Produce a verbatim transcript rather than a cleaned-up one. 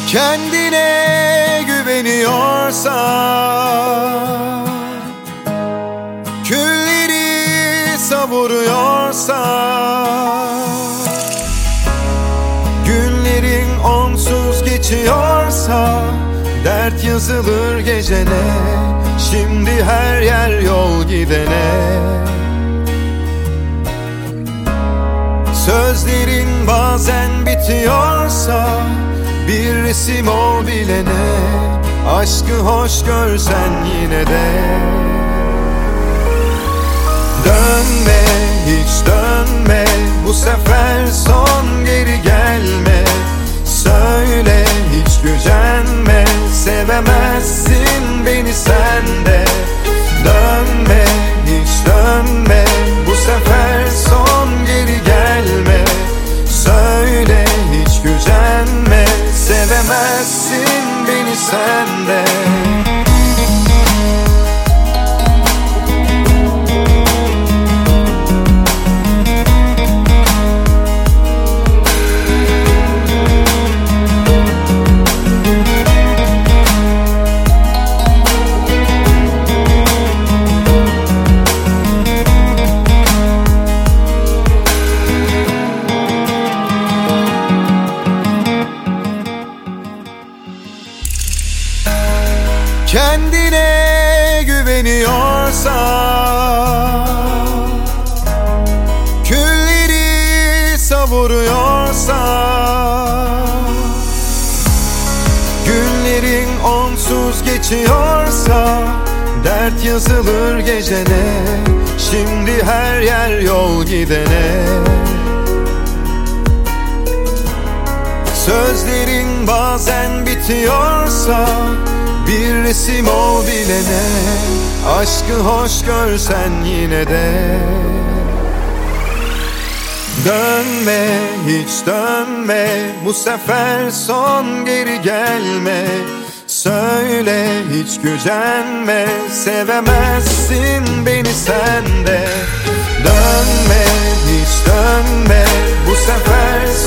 Kendine güveniyorsan, külleri savuruyorsan, günlerin onsuz geçiyorsa, dert yazılır gecene, şimdi her yer yol gidene. Sözlerin bazen bitiyorsa, bir resim ol bilene, aşkı hoş görsen yine de. Dönme, hiç dönme, bu sefer son, geri gelme. Söyle, hiç gücenme, sevemezsin beni sen de. Dönme, hiç dönme, bu sefer son, geri gelme. Söyle, hiç gücenme, sevemezsin beni sen de. Kendine güveniyorsan, külleri savuruyorsan, günlerin onsuz geçiyorsa, dert yazılır gecene, şimdi her yer yol gidene. Sözlerin bazen bitiyorsa, bir resim ol bilene, aşkı hoş görsen yine de. Dönme, hiç dönme, bu sefer son, geri gelme. Söyle, hiç gücenme, sevemezsin beni sen de. Dönme, hiç dönme, bu sefer son.